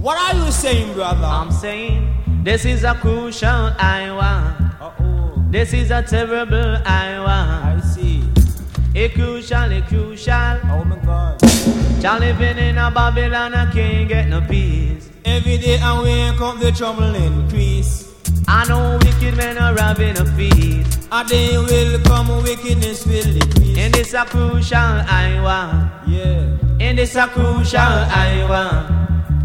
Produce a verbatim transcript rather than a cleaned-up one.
What are you saying, brother? I'm saying this is a crucial hour. Uh-oh. This is a terrible hour. I see. A crucial, a crucial. Oh my God. Child living in a Babylon, I can't get no peace. Every day I wake up, the trouble increase. I know wicked men are having a feast. A day will come, wickedness will decrease. In this a crucial hour. Yeah. In this a crucial hour.